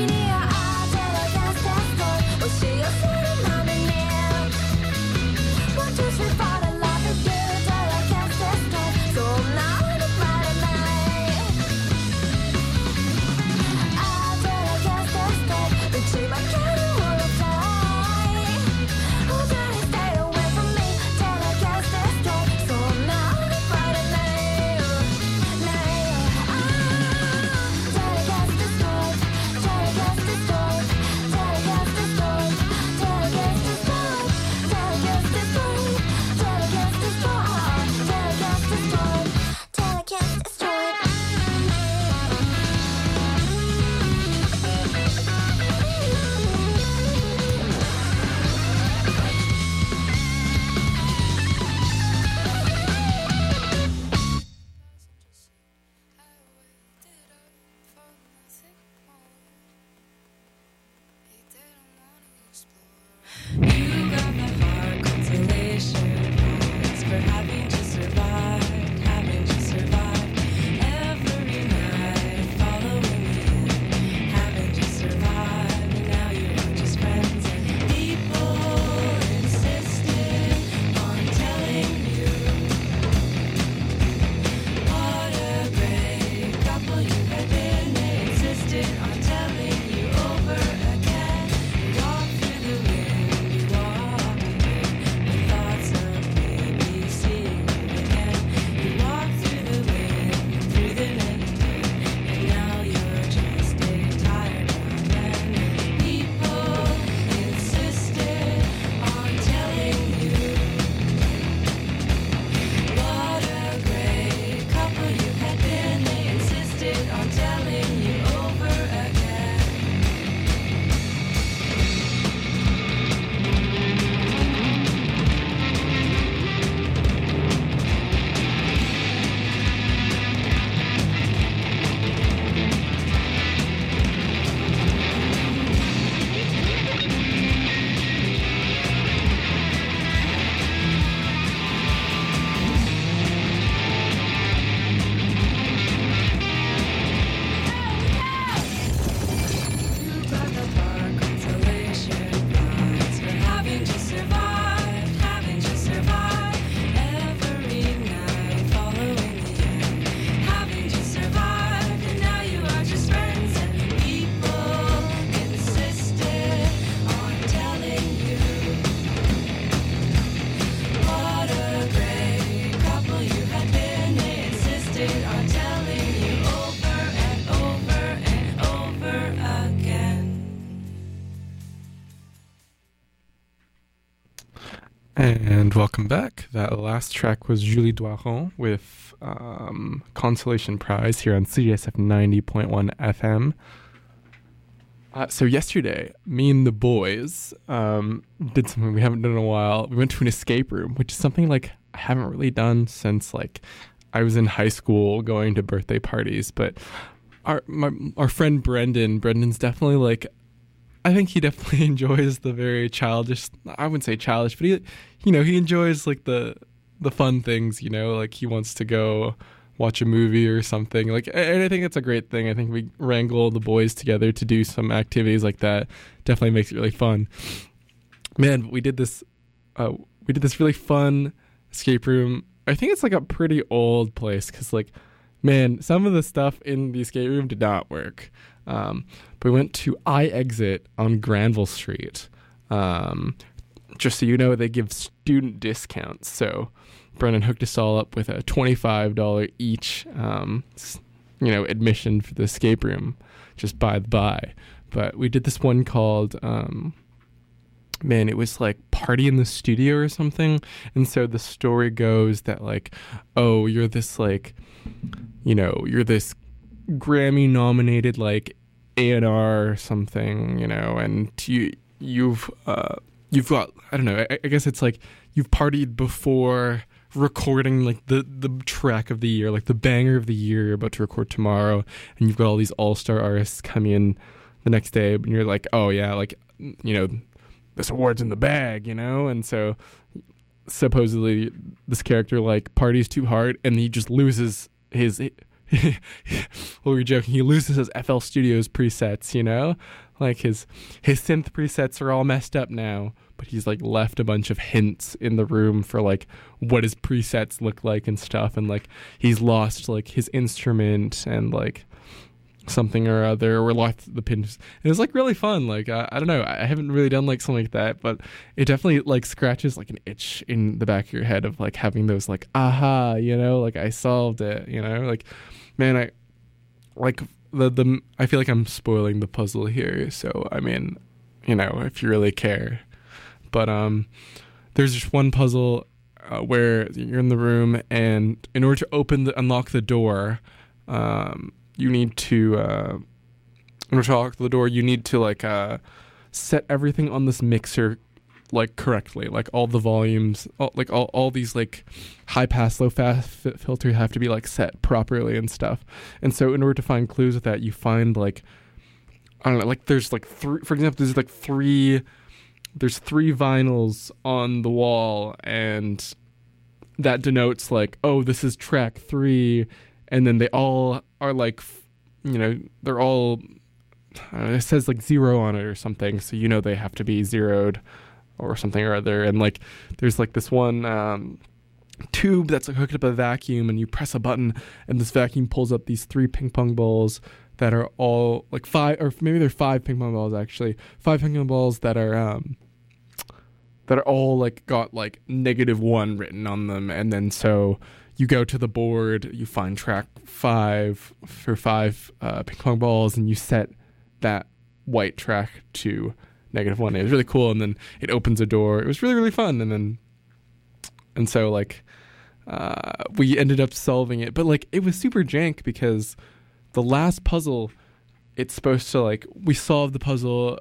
And welcome back. That last track was Julie Doiron with Consolation Prize here on CJSF 90.1 FM. So yesterday, me and the boys did something we haven't done in a while. We went to an escape room, which is something like I haven't really done since like I was in high school going to birthday parties. But our friend Brendan's definitely like, I think he definitely enjoys the very childish, I wouldn't say childish, but he enjoys like the fun things, like he wants to go watch a movie or something. Like, and I think it's a great thing. I think we wrangle the boys together to do some activities like that. Definitely makes it really fun. Man, we did this really fun escape room. I think it's like a pretty old place because like, man, some of the stuff in the escape room did not work. But we went to iExit on Granville Street. Just so you know, they give student discounts. So Brendan hooked us all up with a $25 each, admission for the escape room, just by the by. But we did this one called, it was like Party in the Studio or something. And so the story goes that like, oh, you're this like, you're this Grammy nominated like A&R or something, and you've got, I don't know, I guess it's like you've partied before recording like the track of the year, like the banger of the year you're about to record tomorrow, and you've got all these all-star artists coming in the next day, and you're like, oh yeah, like, this award's in the bag, and so supposedly this character like parties too hard and he just loses his well, we were joking. He loses his FL Studios presets, like his synth presets are all messed up now, but he's like left a bunch of hints in the room for like what his presets look like and stuff, and like he's lost like his instrument and like something or other, or lost the pins. And it's like really fun. Like I don't know, I haven't really done like something like that, but it definitely like scratches like an itch in the back of your head of like having those like aha, like I solved it, like man, I like the I feel like I'm spoiling the puzzle here, so I mean, if you really care. But there's just one puzzle where you're in the room, and in order to unlock the door, you need to in order to unlock the door, you need to like set everything on this mixer like correctly, like all the volumes, all these like high pass, low pass filter have to be like set properly and stuff. And so in order to find clues with that, you find like, I don't know, like there's like three, for example, there's three vinyls on the wall, and that denotes like, oh, this is track 3, and then they all are like, they're all, it says like 0 on it or something, so they have to be zeroed or something or other. And like there's like this one tube that's like hooked up a vacuum, and you press a button and this vacuum pulls up these 3 ping pong balls that are all like 5, or maybe they're 5 ping pong balls actually, 5 ping pong balls that are all like got like -1 written on them. And then so you go to the board, you find track 5 for 5 ping pong balls, and you set that white track to -1. It was really cool, and then it opens a door. It was really, really fun. And so like we ended up solving it, but like it was super jank because the last puzzle, it's supposed to like, we solved the puzzle,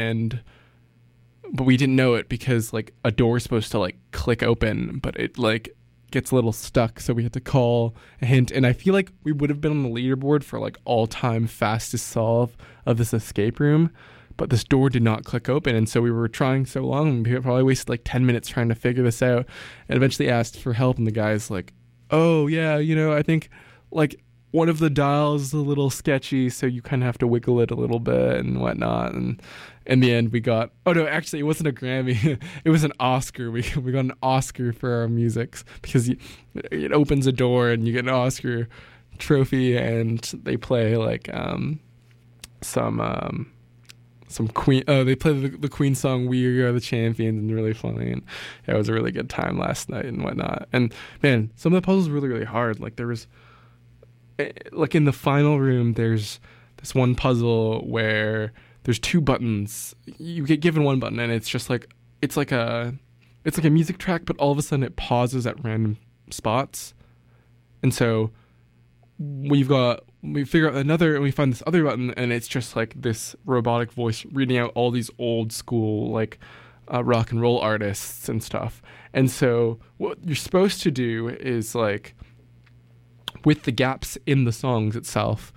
but we didn't know it because like a door is supposed to like click open, but it like gets a little stuck, so we had to call a hint. And I feel like we would have been on the leaderboard for like all-time fastest solve of this escape room, but this door did not click open, and so we were trying so long, and we probably wasted like 10 minutes trying to figure this out, and eventually asked for help. And the guy's like, oh yeah, I think like one of the dials is a little sketchy, so you kind of have to wiggle it a little bit and whatnot. And in the end, we got, oh no, actually it wasn't a Grammy, it was an Oscar. We got an Oscar for our musics, because it opens a door and you get an Oscar trophy, and they play like some Queen. Oh, they play the Queen song "We Are the Champions," and really funny. And it was a really good time last night and whatnot. And man, some of the puzzles were really, really hard. Like there was, like in the final room, there's this one puzzle where there's 2 buttons. You get given one button, and it's just like it's like a music track, but all of a sudden it pauses at random spots. And so we figure out another, and we find this other button, and it's just like this robotic voice reading out all these old school like rock and roll artists and stuff. And so what you're supposed to do is like, with the gaps in the songs itself,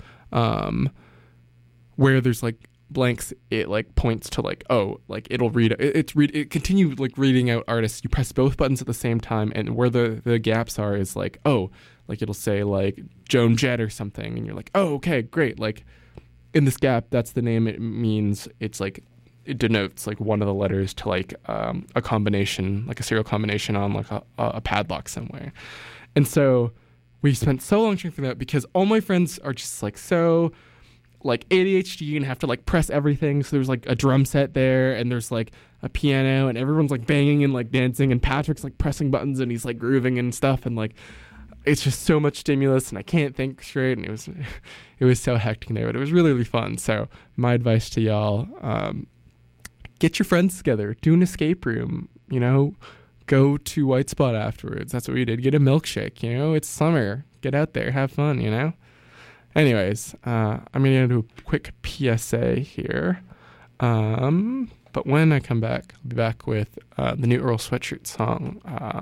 where there's like blanks, it like points to like, oh, like it'll it continue like reading out artists. You press both buttons at the same time, and where the gaps are is like, oh, like it'll say like Joan Jett or something, and you're like, oh, okay, great. Like in this gap, that's the name. It means it's like, it denotes like one of the letters to like a combination, like a serial combination on like a padlock somewhere. And so we spent so long trying for that, because all my friends are just like so like ADHD and have to like press everything. So there's like a drum set there, and there's like a piano, and everyone's like banging and like dancing, and Patrick's like pressing buttons and he's like grooving and stuff, and like it's just so much stimulus, and I can't think straight, and it was so hectic there, but it was really, really fun. So my advice to y'all, get your friends together, do an escape room, go to White Spot afterwards. That's what we did. Get a milkshake, it's summer. Get out there, have fun, Anyways, I'm going to do a quick PSA here. But when I come back, I'll be back with the new Earl Sweatshirt song.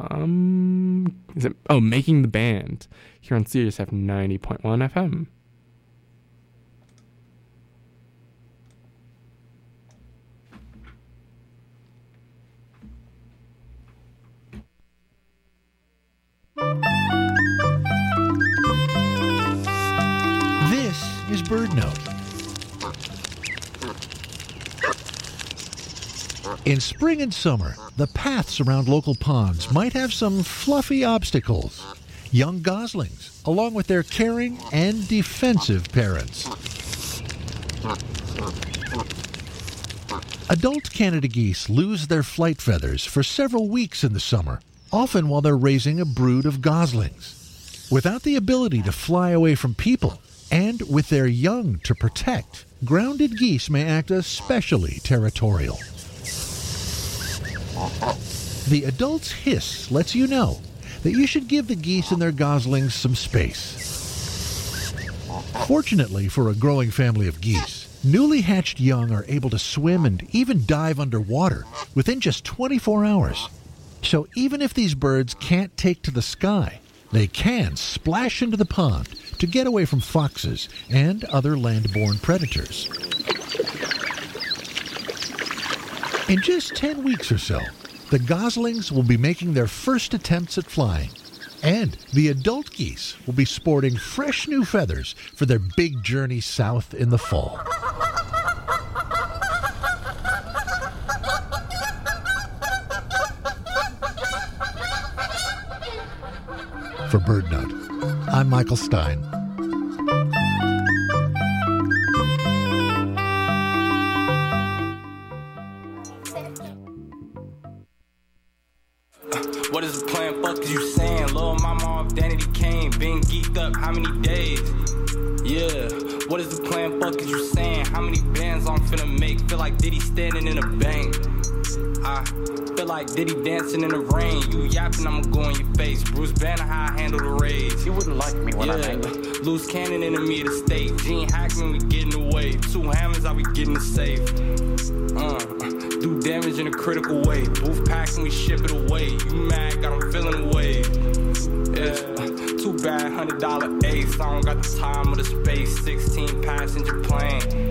Making the Band, here on Sirius FM 90.1 FM. BirdNote. In spring and summer, the paths around local ponds might have some fluffy obstacles. Young goslings, along with their caring and defensive parents. Adult Canada geese lose their flight feathers for several weeks in the summer, often while they're raising a brood of goslings. Without the ability to fly away from people, and with their young to protect, grounded geese may act especially territorial. The adult's hiss lets you know that you should give the geese and their goslings some space. Fortunately for a growing family of geese, newly hatched young are able to swim and even dive underwater within just 24 hours. So even if these birds can't take to the sky, they can splash into the pond to get away from foxes and other land-borne predators. In just 10 weeks or so, the goslings will be making their first attempts at flying, and the adult geese will be sporting fresh new feathers for their big journey south in the fall. For BirdNote, I'm Michael Stein. What is the plan? Fuck is you saying? Lil' mama off Danity Kane. Been geeked up how many days? Yeah. What is the plan? Fuck is you saying? How many bands I'm finna make? Feel like Diddy standing in a bank. I feel like Diddy dancing in the rain. You yapping, I'ma go in your face. Bruce Banner, how I handle the rage. You wouldn't like me when I'm angry. Loose cannon, enemy of the state. Gene Hackman, we getting away. 2 hammers, I be getting the safe. Do damage in a critical way. Booth packing, we ship it away. You mad, got them feeling away. Yeah, too bad, $100 ace. I don't got the time or the space. 16 passenger plane.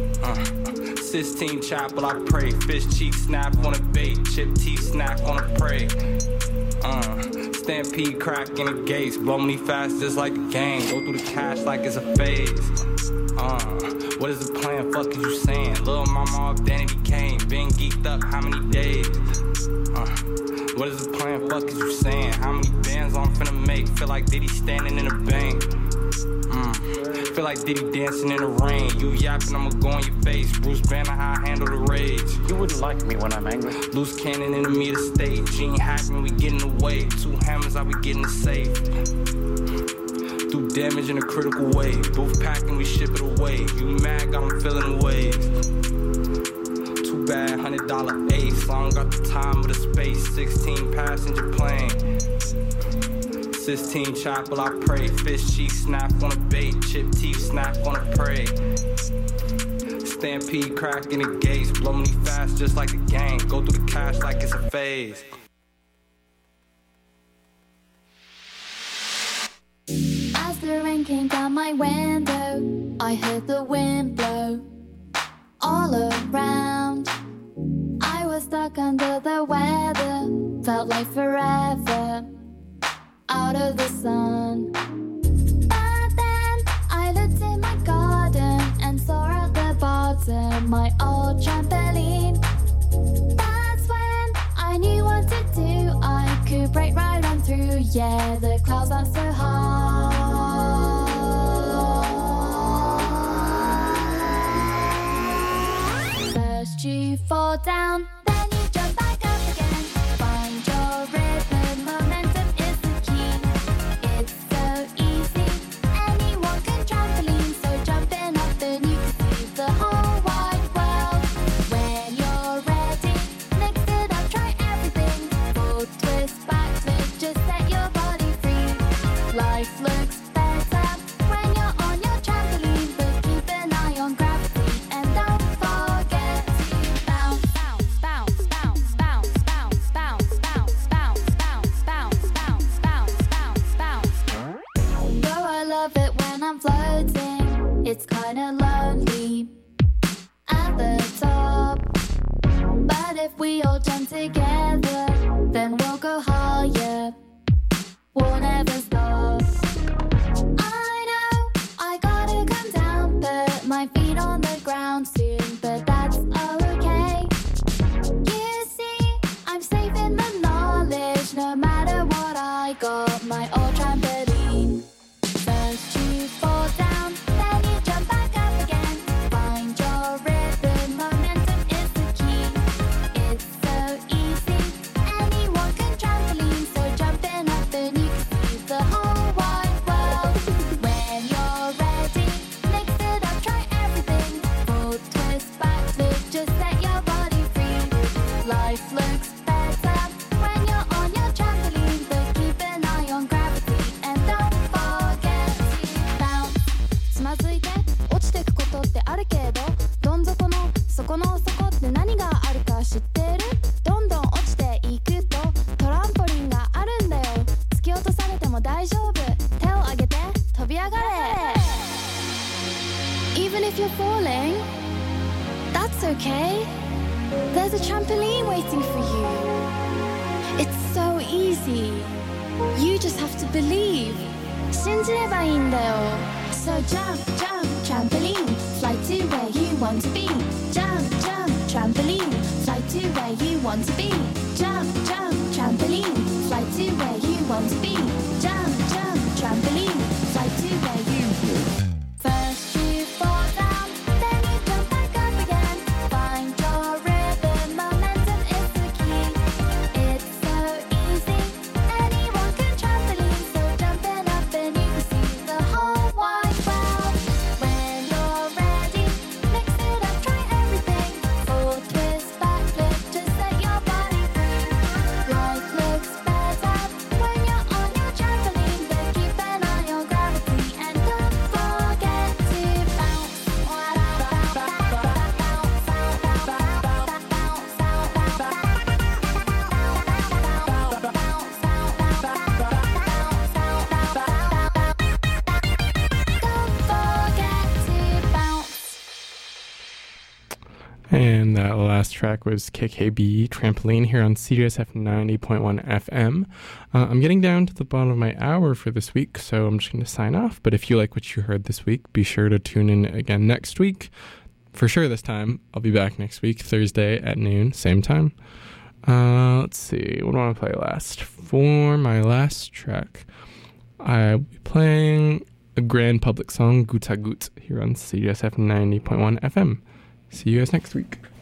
16 chapel, I pray. Fish cheek snap on a bait. Chip teeth snack on a prey. Stampede crack in the gates. Blow me fast just like a game. Go through the cash like it's a phase. What is the plan? Fuck is you saying? Lil' mama off Danity Kane. Been geeked up how many days? What is the plan? Fuck is you saying? How many bands I'm finna make? Feel like Diddy standing in a bank. Feel like Diddy dancing in the rain. You yapping, I'ma go in your face. Bruce Banner, how I handle the rage. You wouldn't like me when I'm angry. Loose cannon, enemy of the state. Gene Hackman, we getting away. 2 hammers, I be getting the safe. Do damage in a critical way. Booth packing, we ship it away. You mad, got them feeling away. Too bad, $100 ace. I don't got the time or the space. 16 passenger plane. 16 chapel, I pray. Fish cheek snap on a bait. Chip teeth snap on a prey. Stampede crack in the gates. Blow me fast just like a gang. Go through the cash like it's a phase. As the rain came down my window, I heard the wind blow all around. I was stuck under the weather, felt like forever out of the sun. But then I looked in my garden and saw at the bottom my old trampoline. That's when I knew what to do. I could break right on through. Yeah, the clouds aren't so high. First you fall down, then you jump back up again. Find your rhythm, momentum is the key. It's so easy, anyone can trampoline. So jumping up and you can see the whole wide world. When you're ready, mix it up, try everything. Full twist, back flip, just set your body free. Life looks better when you're on your trampoline, but keep an eye on gravity and don't forget to bounce, bounce, bounce, bounce, bounce, bounce, bounce, bounce, bounce, bounce, bounce, bounce, bounce, bounce, bounce. Though I love it when I'm floating, it's kinda lonely at the top. But if we all jump together, then we'll go higher. We'll never stop. I know I gotta come down, but この底って何があるか知ってる？どんどん落ちていくとトランポリンがあるんだよ。突き落とされても大丈夫。手を上げて飛び上がれ。Even if you're falling, that's okay. There's a trampoline waiting for you. It's so easy. You just have to believe. 信じればいいんだよ。So jump, jump, trampoline. Fly to where you want to be. Jump, jump, trampoline. Fly to where you want to be. Jump, jump, trampoline. Fly to where you want to be. Jump, jump, trampoline. Fly to where you First you fall down, then you jump back up again. Find your rhythm, momentum is the key. It's so easy, anyone can trampoline. So jumping up and you can see the whole wide world. When you're ready, mix it up, try everything. Full twist, backflip, just set your body free. Life looks better when you're on your trampoline. But keep an eye on gravity and don't forget to bounce. And that last track was KKB Trampoline here on CJSF 90.1 FM. I'm getting down to the bottom of my hour for this week, so I'm just going to sign off. But if you like what you heard this week, be sure to tune in again next week. For sure this time. I'll be back next week, Thursday at noon, same time. Let's see, what do I want to play last? For my last track, I'll be playing a Grand Public song, Gutagut, here on CJSF 90.1 FM. See you guys next week.